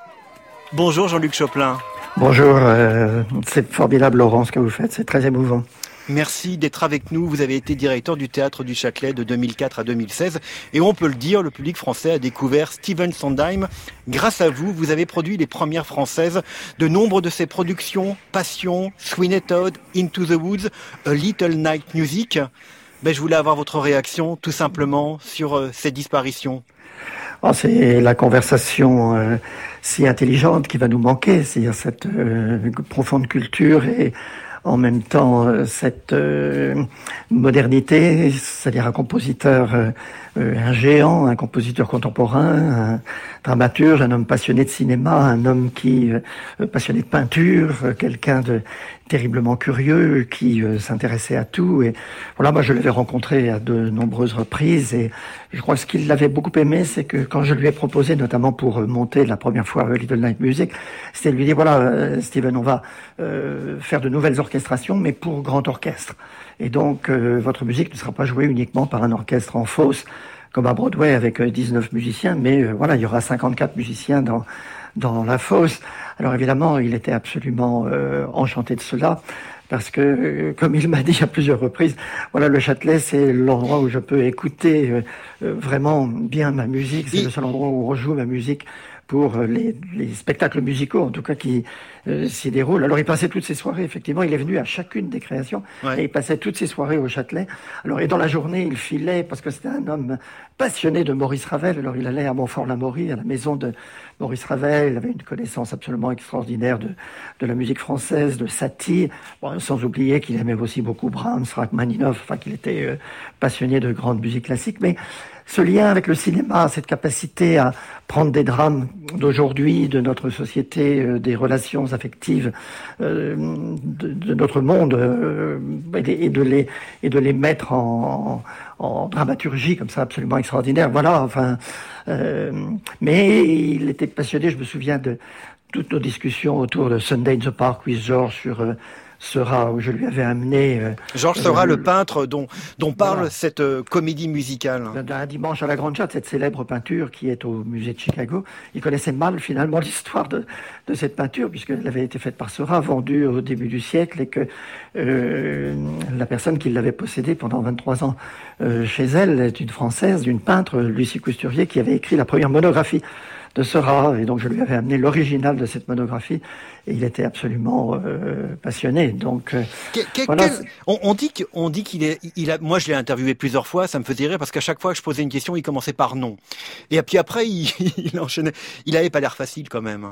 Bonjour Jean-Luc Choplin.
Bonjour, euh, c'est formidable Laurent ce que vous faites, c'est très émouvant.
Merci d'être avec nous. Vous avez été directeur du Théâtre du Châtelet de deux mille quatre à deux mille seize. Et on peut le dire, le public français a découvert Stephen Sondheim. Grâce à vous, vous avez produit les premières françaises de nombre de ses productions, Passion, Sweeney Todd, Into the Woods, A Little Night Music. Ben, je voulais avoir votre réaction, tout simplement, sur euh, ces disparitions.
Oh, c'est la conversation euh, si intelligente qui va nous manquer, c'est-à-dire cette euh, profonde culture et en même temps euh, cette euh, modernité, c'est-à-dire un compositeur, euh, un géant, un compositeur contemporain, un dramaturge, un homme passionné de cinéma, un homme qui euh, passionné de peinture, euh, quelqu'un de terriblement curieux, qui euh, s'intéressait à tout. Et voilà, moi je l'avais rencontré à de nombreuses reprises et je crois que ce qu'il avait beaucoup aimé, c'est que quand je lui ai proposé, notamment pour monter la première fois Little Night Music, c'était de lui dire, voilà, euh, Stephen, on va euh, faire de nouvelles orchestrations, mais pour grand orchestre. Et donc, euh, votre musique ne sera pas jouée uniquement par un orchestre en fosse, comme à Broadway avec euh, dix-neuf musiciens, mais euh, voilà, il y aura cinquante-quatre musiciens dans dans la fosse. Alors évidemment, il était absolument euh, enchanté de cela, parce que, euh, comme il m'a dit à plusieurs reprises, voilà, le Châtelet, c'est l'endroit où je peux écouter euh, euh, vraiment bien ma musique, c'est le seul endroit où on joue ma musique pour les, les spectacles musicaux, en tout cas, qui euh, s'y déroulent. Alors, il passait toutes ses soirées, effectivement. Il est venu à chacune des créations, ouais. Et il passait toutes ses soirées au Châtelet. Alors, et dans la journée, il filait, parce que c'était un homme passionné de Maurice Ravel. Alors, il allait à Montfort-l'Amaury, à la maison de Maurice Ravel. Il avait une connaissance absolument extraordinaire de, de la musique française, de Satie. Bon, sans oublier qu'il aimait aussi beaucoup Brahms, Rachmaninoff, enfin, qu'il était euh, passionné de grande musique classique. Mais ce lien avec le cinéma, cette capacité à prendre des drames d'aujourd'hui, de notre société, euh, des relations affectives euh, de, de notre monde, euh, et, de les, et de les mettre en, en, en dramaturgie comme ça, absolument extraordinaire. Voilà, enfin... Euh, mais il était passionné, je me souviens de toutes nos discussions autour de Sunday in the Park with George sur... Euh, Seurat, où je lui avais amené... Euh,
Georges Seurat, euh, le peintre dont, dont parle voilà. cette euh, comédie musicale.
Un dimanche à la Grande Chatte, cette célèbre peinture qui est au musée de Chicago. Il connaissait mal finalement l'histoire de, de cette peinture, puisqu'elle avait été faite par Seurat, vendue au début du siècle, et que euh, la personne qui l'avait possédée pendant vingt-trois ans euh, chez elle est une Française, une peintre, Lucie Cousturier, qui avait écrit la première monographie de Seurat, et donc je lui avais amené l'original de cette monographie, et il était absolument euh, passionné. Donc, euh,
que, que,
voilà.
Quel, on, on dit qu'on dit qu'il est, il a. Moi, je l'ai interviewé plusieurs fois. Ça me faisait rire parce qu'à chaque fois que je posais une question, il commençait par non, et puis après, il, il enchaînait. Il avait pas l'air facile quand même.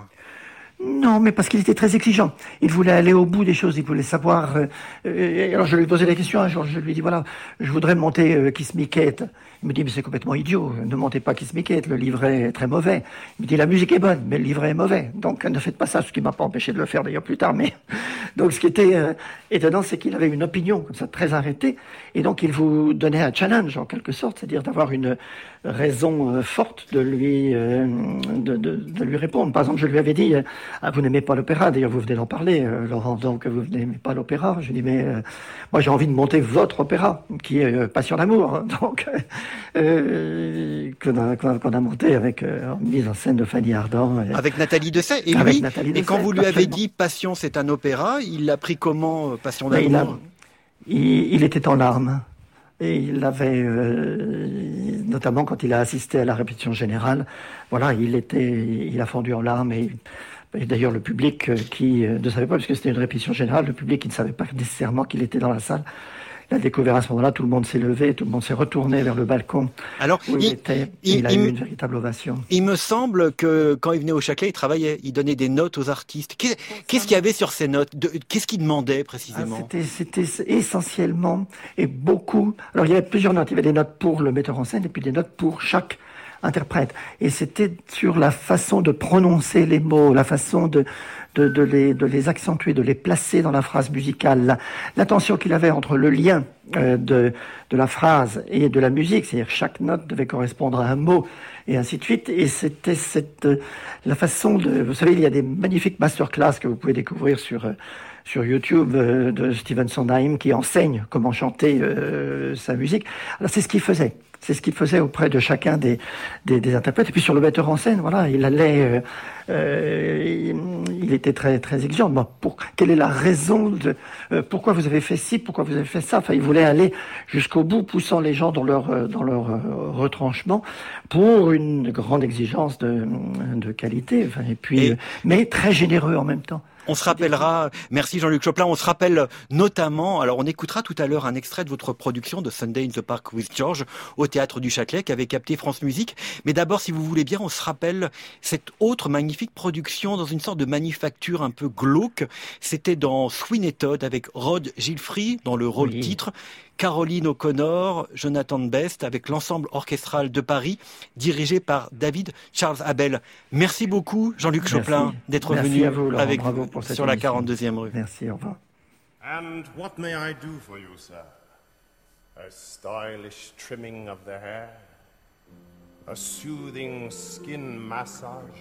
Non, mais parce qu'il était très exigeant. Il voulait aller au bout des choses, il voulait savoir... Euh, euh, alors je lui ai posé la question un jour, je lui ai dit, voilà, je voudrais monter euh, Kiss Me Kate. Il me dit, mais c'est complètement idiot, ne montez pas Kiss Me Kate, le livret est très mauvais. Il me dit, la musique est bonne, mais le livret est mauvais. Donc ne faites pas ça, ce qui m'a pas empêché de le faire d'ailleurs plus tard. Mais donc ce qui était euh, étonnant, c'est qu'il avait une opinion comme ça très arrêtée, et donc il vous donnait un challenge en quelque sorte, c'est-à-dire d'avoir une raison euh, forte de lui euh, de, de, de lui répondre. Par exemple, je lui avais dit, euh, ah, vous n'aimez pas l'opéra, d'ailleurs vous venez d'en parler, euh, Laurent, donc vous n'aimez pas l'opéra. Je lui dis, mais euh, moi j'ai envie de monter votre opéra, qui est euh, Passion d'amour, hein, donc euh, qu'on a, qu'on a, qu'on a monté avec euh, en mise en scène de Fanny Ardant. Et,
avec Nathalie Dessay. Et
avec
lui,
Nathalie
et
Dessay,
quand vous lui avez
absolument.
dit Passion c'est un opéra, il l'a pris comment, euh, Passion
Ben, il, a,
d'amour?
il, il était en larmes. Et il avait, euh, notamment quand il a assisté à la répétition générale, voilà, il était, il a fondu en larmes. Et, et d'ailleurs, le public qui ne savait pas, parce que c'était une répétition générale, le public qui ne savait pas nécessairement qu'il était dans la salle, il a découvert à ce moment-là, tout le monde s'est levé, tout le monde s'est retourné vers le balcon
Alors,
où il,
il,
était, et
il,
il a
il,
eu une véritable ovation.
Il me semble que quand il venait au Châtelet, il travaillait, il donnait des notes aux artistes. Qu'est, qu'est-ce qu'il y avait sur ces notes? de, Qu'est-ce qu'il demandait précisément?
ah, c'était, c'était essentiellement et beaucoup. Alors il y avait plusieurs notes. Il y avait des notes pour le metteur en scène et puis des notes pour chaque interprète. Et c'était sur la façon de prononcer les mots, la façon de de, de, les, de les accentuer, de les placer dans la phrase musicale, la, l'attention qu'il avait entre le lien euh, de, de la phrase et de la musique, c'est-à-dire chaque note devait correspondre à un mot, et ainsi de suite. Et c'était cette, euh, la façon de... Vous savez, il y a des magnifiques masterclass que vous pouvez découvrir sur... Euh, sur YouTube euh, de Stephen Sondheim qui enseigne comment chanter euh, sa musique. Alors c'est ce qu'il faisait. C'est ce qu'il faisait auprès de chacun des, des, des interprètes. Et puis sur le metteur en scène, voilà, il allait, euh, euh, il, il était très très exigeant. Bon, pour quelle est la raison de euh, pourquoi vous avez fait ci, pourquoi vous avez fait ça. Enfin, il voulait aller jusqu'au bout, poussant les gens dans leur dans leur euh, retranchement pour une grande exigence de de qualité. Enfin, et puis,
et...
Euh, mais très généreux en même temps.
On se rappellera, merci Jean-Luc Choplin, on se rappelle notamment, alors on écoutera tout à l'heure un extrait de votre production de Sunday in the Park with George au Théâtre du Châtelet qui avait capté France Musique. Mais d'abord, si vous voulez bien, on se rappelle cette autre magnifique production dans une sorte de manufacture un peu glauque. C'était dans Sweeney Todd avec Rod Gilfrey dans le rôle oui. titre. Caroline O'Connor, Jonathan Best avec l'ensemble orchestral de Paris dirigé par David Charles Abel. Merci beaucoup Jean-Luc Merci. Choplin d'être
Merci
venu
vous, Laurent,
avec vous sur
émission.
La quarante-deuxième rue.
Merci, au revoir.
And what may I do for you, sir? A stylish trimming of the hair, a soothing skin massage.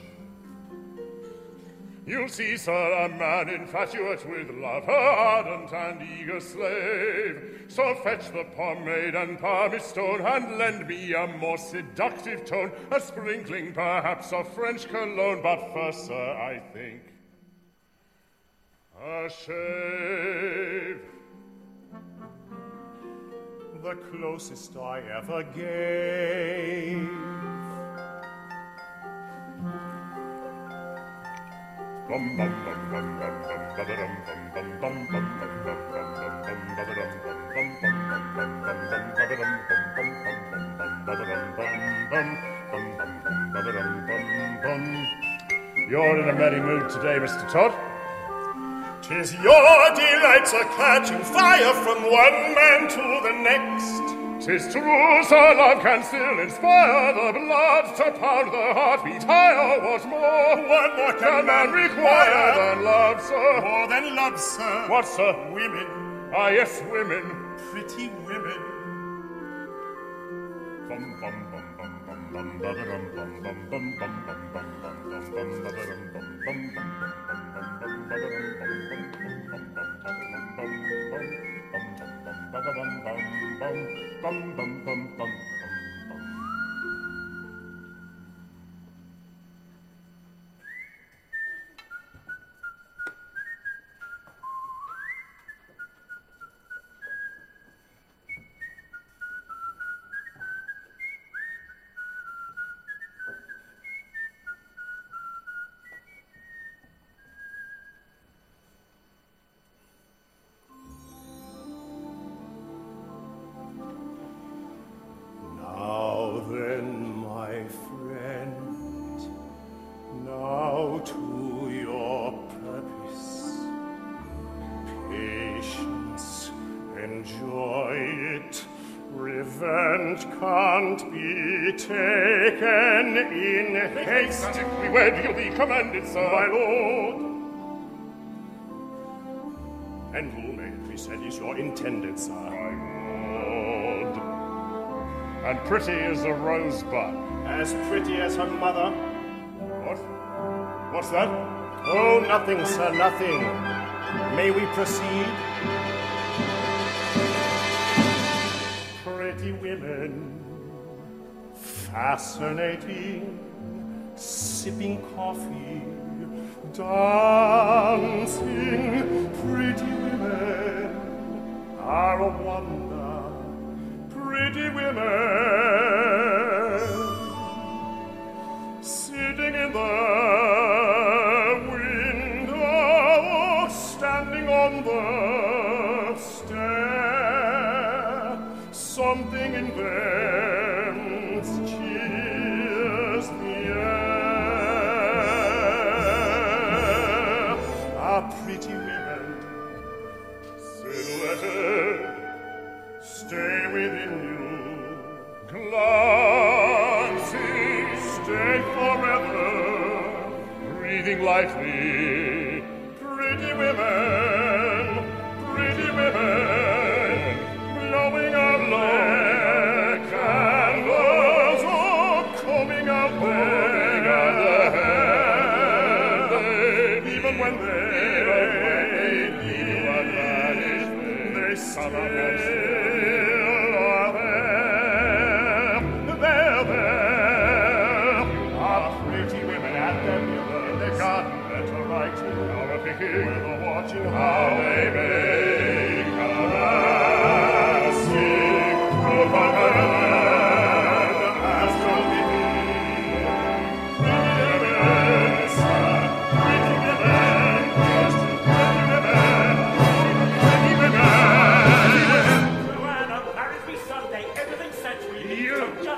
You'll see, sir, a man infatuate with love, her ardent and eager slave. So fetch the pomade and pumice stone, and lend me a more seductive tone, a sprinkling perhaps of French cologne. But first, sir, I think a shave, the closest I ever gave. Bum bum bum bum bum bum ba dum bum bum bum bum bum bum bum bum ba dum bum bum bum bum bum bum ba dum bum bum bum bum ba dum bum bum bum bum ba dum bum bum. You're in a merry mood today, Mister Todd. 'Tis your delights are catching fire from one man to the next. 'Tis true, sir, love can still inspire the blood to pound the heartbeat higher. What more? What more can man require than love, sir? More than love, sir. What, sir? Women. Ah, yes, women. Pretty women. Bum bum bum bum bum bum ba dum bum bum bum bum bum bum bum bum ba dum bum bum bum bum bum bum ba dum bum bum bum bum bum bum bum bum bum bum bum. can't be taken in haste.
If we wed, you'll be commanded, sir.
My lord. And who may it be said is your intended, sir?
My lord. And pretty as a rosebud.
As pretty as her mother. What? What's that? Oh, nothing, sir, nothing. May we proceed? Pretty women, fascinating, sipping coffee, dancing. Pretty women are a wonder. Pretty women sitting in the window, standing on the stair. Something in them cheers the air. Are pretty women silhouetted, stay within you, glancing, stay forever, breathing lightly. Pretty women, pretty women, blowing out their candles, or combing out their hair. Even when they leave, they still are there. They're there. Are pretty women at their mirror in the garden, better writing, or a picking, or watching how they make a lasting propaganda as the living. Pretty women, sir, pretty women, just pretty women, pretty women.
Joanna, marries me Sunday, everything's set for you.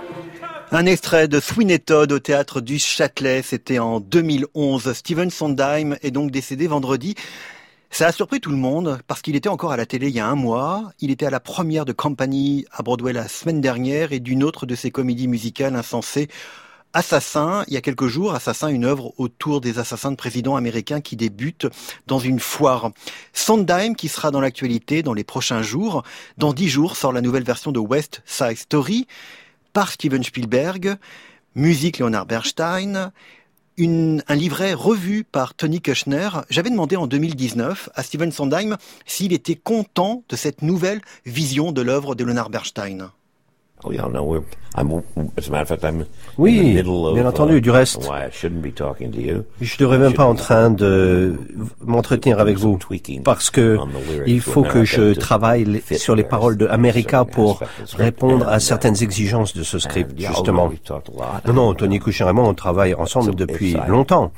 Un extrait de Sweeney Todd au théâtre du Châtelet, c'était en deux mille onze. Stephen Sondheim est donc décédé vendredi. Ça a surpris tout le monde parce qu'il était encore à la télé il y a un mois. Il était à la première de Company à Broadway la semaine dernière et d'une autre de ses comédies musicales insensées, Assassin, il y a quelques jours. Assassin, une œuvre autour des assassins de présidents américains qui débutent dans une foire. Sondheim qui sera dans l'actualité dans les prochains jours. Dans dix jours sort la nouvelle version de West Side Story par Steven Spielberg, musique Leonard Bernstein, une, un livret revu par Tony Kushner. J'avais demandé en deux mille dix-neuf à Stephen Sondheim s'il était content de cette nouvelle vision de l'œuvre de Leonard Bernstein.
Oh, yeah, no, we're, I'm, as a matter of fact, I'm
oui,
in the middle of,
bien entendu, du reste.
Why I shouldn't be talking to you.
Je ne devrais même pas en train de m'entretenir avec vous parce que il faut que je travaille sur les paroles de America pour répondre à certaines exigences de ce script, justement. Non, non, Tony Kushner et moi, on travaille ensemble depuis longtemps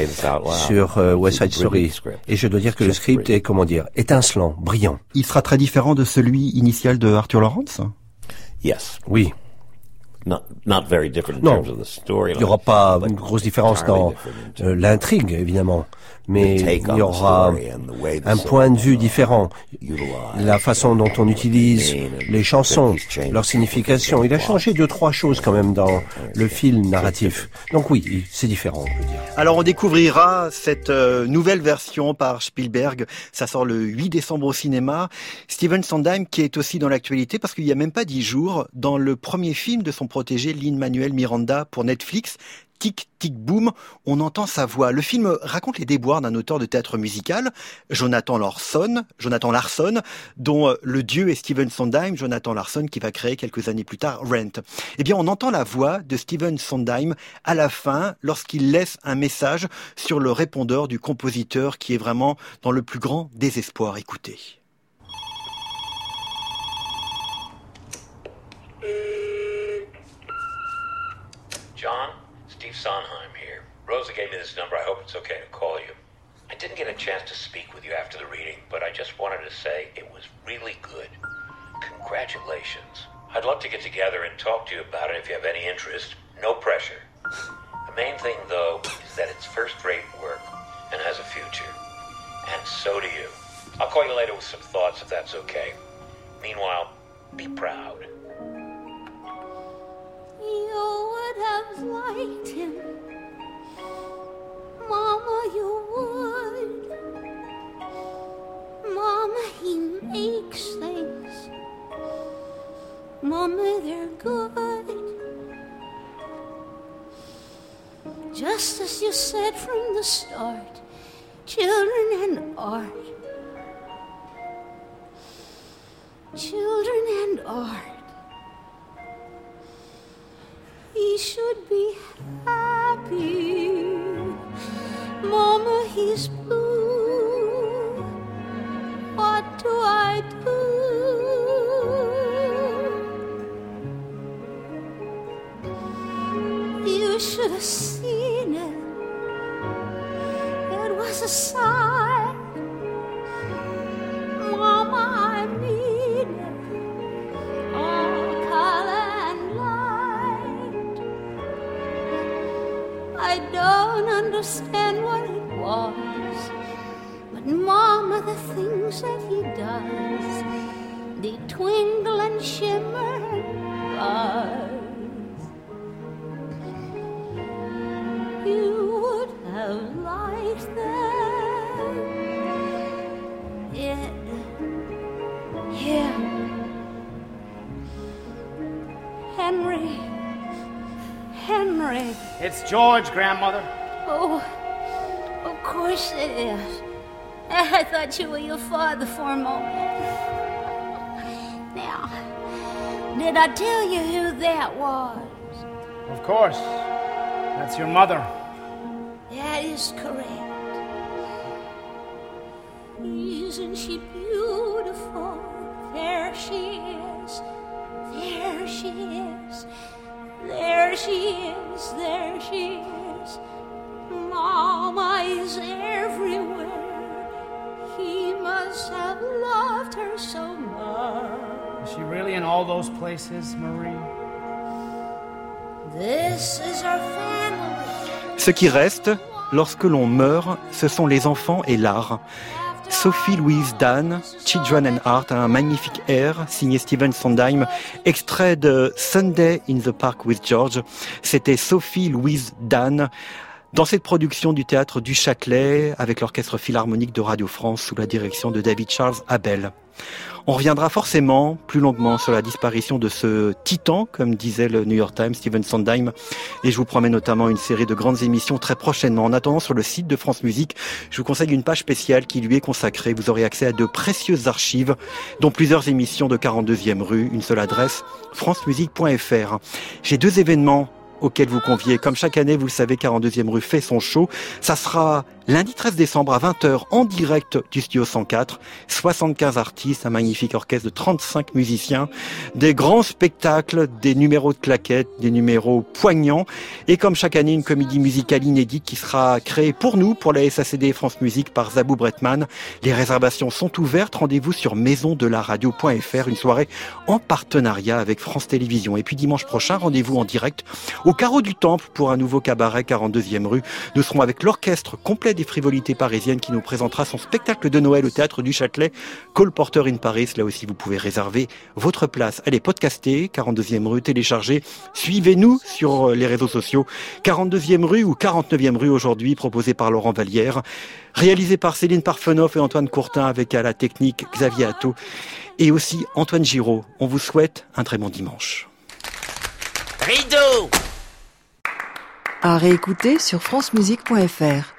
sur euh, West Side Story. Et je dois dire que le script est, comment dire, étincelant, brillant.
Il sera très différent de celui initial de Arthur Lawrence?
Yes.
Oui.
Not, not very different in
non,
terms of the story.
Il n'y aura pas une grosse différence dans euh, l'intrigue, évidemment, mais il y aura un point de vue différent. La façon dont on utilise les chansons, leur signification. Il a changé deux, trois choses quand même dans le film narratif. Donc oui, c'est différent, on peut dire.
Alors on découvrira cette euh, nouvelle version par Spielberg. Ça sort le huit décembre au cinéma. Stephen Sondheim qui est aussi dans l'actualité parce qu'il n'y a même pas dix jours, dans le premier film de son protégé Lin-Manuel Miranda pour Netflix, Tic Tic Boom, on entend sa voix. Le film raconte les déboires d'un auteur de théâtre musical, Jonathan Larson, Jonathan Larson, dont le dieu est Stephen Sondheim, Jonathan Larson qui va créer quelques années plus tard Rent. Eh bien, on entend la voix de Stephen Sondheim à la fin lorsqu'il laisse un message sur le répondeur du compositeur qui est vraiment dans le plus grand désespoir. Écoutez.
John, Steve Sondheim here. Rosa gave me this number. I hope it's okay to call you. I didn't get a chance to speak with you after the reading, but I just wanted to say it was really good. Congratulations. I'd love to get together and talk to you about it if you have any interest. No pressure. The main thing, though, is that it's first-rate work and has a future. And so do you. I'll call you later with some thoughts if that's okay. Meanwhile, be proud.
You would have liked him, Mama, you would. Mama, he makes things. Mama, they're good. Just as you said from the start, children and art. Children and art. He should be happy. Mama, he's blue. What do I do? You should have seen it. It was a sign. Mama, I mean it. All color and light. I don't understand what it was, but Mama, the things that he does, they twinkle and shimmer and buzz. You would have liked them. It, here, Henry, Henry.
It's George, Grandmother.
Oh, of course it is. I thought you were your father for a moment. Now, did I tell you who that was?
Of course. That's your mother.
That is correct. Isn't she beautiful? There she is. There she is. There she is. There she is. Mama is everywhere. He must have loved her so much.
Is she really in all those places, Marie?
This is our family.
Ce qui reste, lorsque l'on meurt, ce sont les enfants et l'art. Sophie Louise Dann, Children and Art, un magnifique air signé Stephen Sondheim, extrait de Sunday in the Park with George. C'était Sophie Louise Dann dans cette production du Théâtre du Châtelet avec l'Orchestre Philharmonique de Radio France sous la direction de David Charles Abel. On reviendra forcément plus longuement sur la disparition de ce titan, comme disait le New York Times, Stephen Sondheim, et je vous promets notamment une série de grandes émissions très prochainement. En attendant, sur le site de France Musique, je vous conseille une page spéciale qui lui est consacrée. Vous aurez accès à de précieuses archives, dont plusieurs émissions de quarante-deuxième rue, une seule adresse, francemusique point f r. J'ai deux événements auquel vous conviez. Comme chaque année, vous le savez, quarante-deuxième rue fait son show. Ça sera lundi treize décembre à vingt heures en direct du Studio cent quatre. soixante-quinze artistes, un magnifique orchestre de trente-cinq musiciens, des grands spectacles, des numéros de claquettes, des numéros poignants. Et comme chaque année, une comédie musicale inédite qui sera créée pour nous, pour la S A C D France Musique par Zabou Bretman. Les réservations sont ouvertes. Rendez-vous sur maison de la radio point f r. Une soirée en partenariat avec France Télévisions. Et puis dimanche prochain, rendez-vous en direct au Carreau du Temple pour un nouveau cabaret quarante-deuxième rue. Nous serons avec l'orchestre complet des frivolités parisiennes qui nous présentera son spectacle de Noël au Théâtre du Châtelet, Cole Porter in Paris. Là aussi, vous pouvez réserver votre place. Elle est podcastée, quarante-deuxième rue, téléchargée. Suivez-nous sur les réseaux sociaux. quarante-deuxième rue ou quarante-neuvième rue aujourd'hui, proposée par Laurent Vallière. Réalisé par Céline Parfenoff et Antoine Courtin avec à la technique Xavier Atto et aussi Antoine Giraud. On vous souhaite un très bon dimanche.
Rideau!
À réécouter sur francemusique point f r.